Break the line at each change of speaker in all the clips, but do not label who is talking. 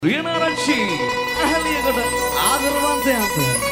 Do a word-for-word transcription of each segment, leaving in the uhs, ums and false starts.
Rinaranchi ahliyaකට ආදරවන්තයන්ට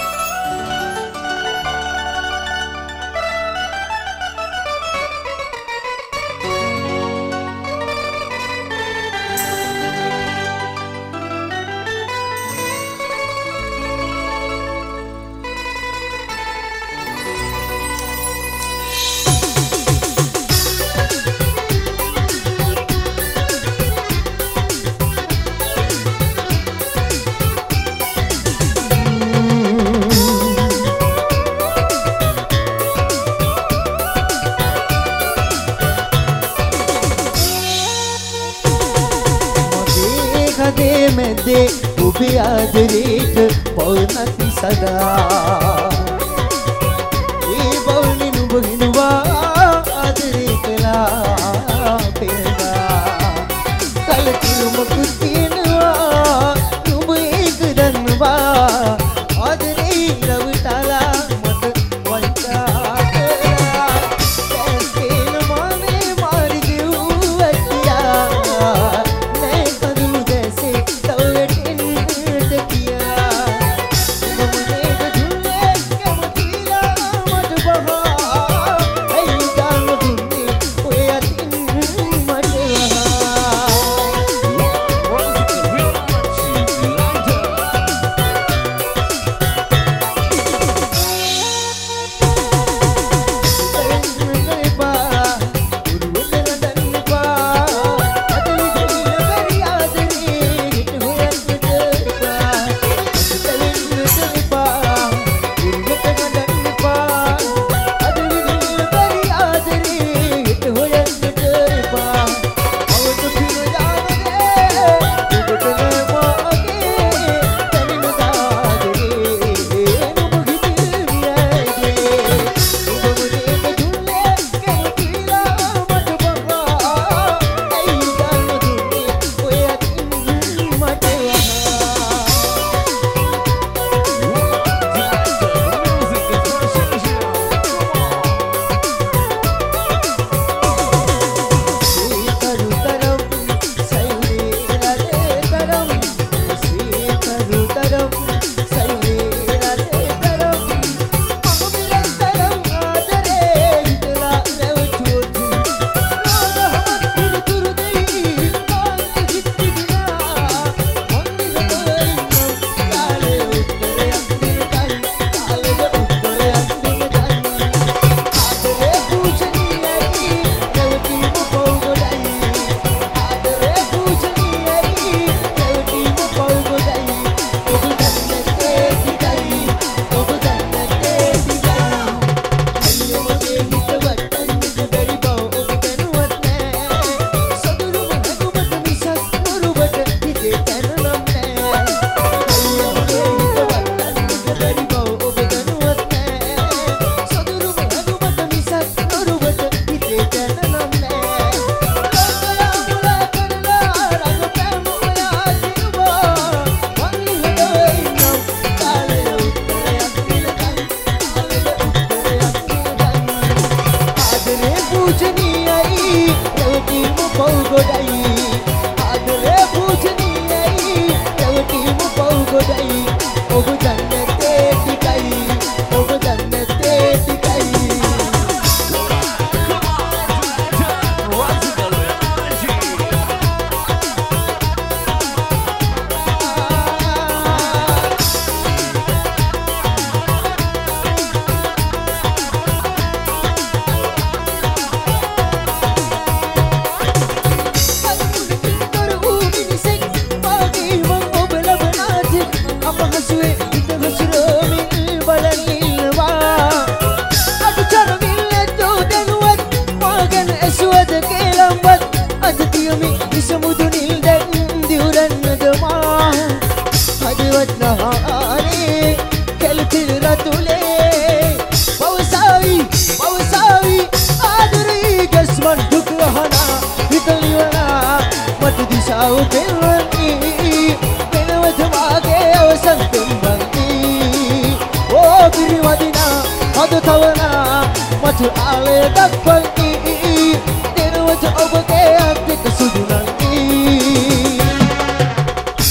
මැදේ ඔබේ ආදරේට පවුනක් සදා ඒ පවුනේ නුඹ හිනුවා ආදරේ කළා පෙරදා කලකිරුමකුත් තියෙනවා නුඹ ඒක දන්නවා ආදරේ රවටලා මට වන්දා කළා දැස්කේන මානේ මාරි දෙව්වැටියා matu ale dakwangi denu wajah obake ati kesudunan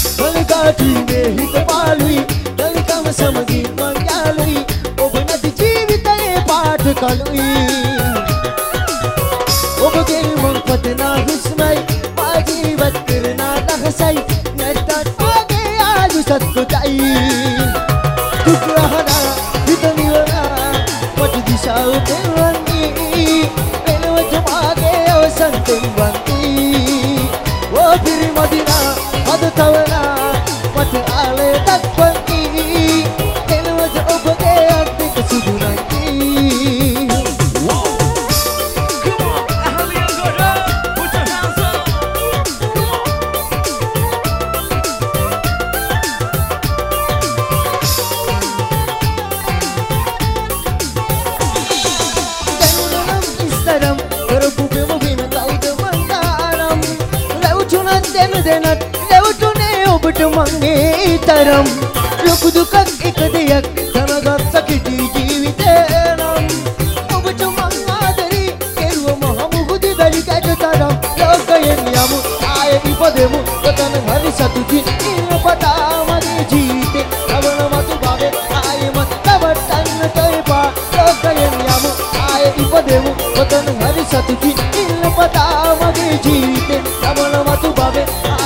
පාටුයි මේ හිත පාළුයි දලිකම සමගින් මං යාළුයි ඔබ නැති ජීවිතයේ පාට කළුයි ඔබගේ මං පතනා හුස්මයි මා ජීවත් කරන දහසයි නැත්තත් මාගේ යාළු සත්කොටයි දුක්රහනා හිත නිවනා මට දිශාව පෙන්වන්නේ එනවත මාගේ අවසන් පෙන්වන්නේ ඕ පිරිමදිනා අද තවනා මට ආලය දක්වන්නේ එනවත ඔබගේ අත් දෙක සුදුනන්නේ දෙනත් ලැවටුනේ ඔබට මගේ තරම් ලොකු දුකක් එක දෙයක් දැනගත් සකිටි ජීවිතේ නම් ඔබට මං ආදරේ කෙරුව මහ මුහුදේ වැලි කැට තරම් ලෝකයෙන් යමු ආයෙ ඉපදෙමු ඔතන හරි සතුටින් ඉන්න පටා මගේ ජීවිතේ අවන මතු භවයේ ආයෙමත් තවටන්නට එපා ලෝකයෙන් යමු ආයෙ ඉපදෙමු ඔතන හරි සතුටින් ඉන්න පටා මගේ ජීවිතේ අවන මතු භවයේ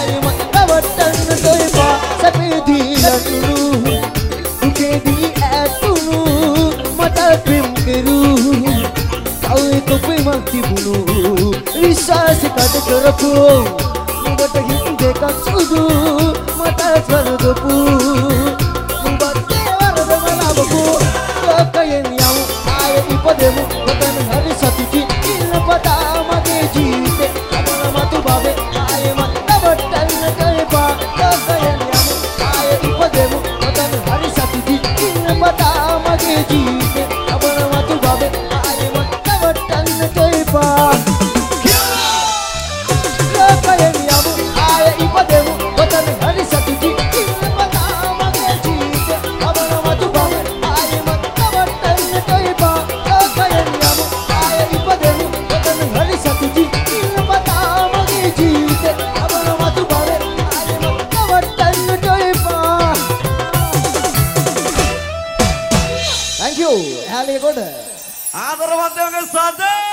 විශ්වාස කඩ කරපු උඹට හිත් දෙකක් සුදු මට ස්වර්ගපු උඹත් වරදම ලබපු ලෝකයෙන් යමු ආයෙ ඉපදෙමු ඔතන හරි සතුටින් ඉන්න පටා මගේ ජීවිතේ අපන මතු භවයේ ආයෙමත් නවත්තන්නට එපා ලෝකයෙන් යමු ආයෙ ඉපදෙමු ඔතන හරි සතුටින් ඉන්න පටා මගේ ජීවිතේ අපන මතු භවයේ ආයෙමත් නවත්තන්නට එපා
ආදරවන්තයෝගේ සාදේ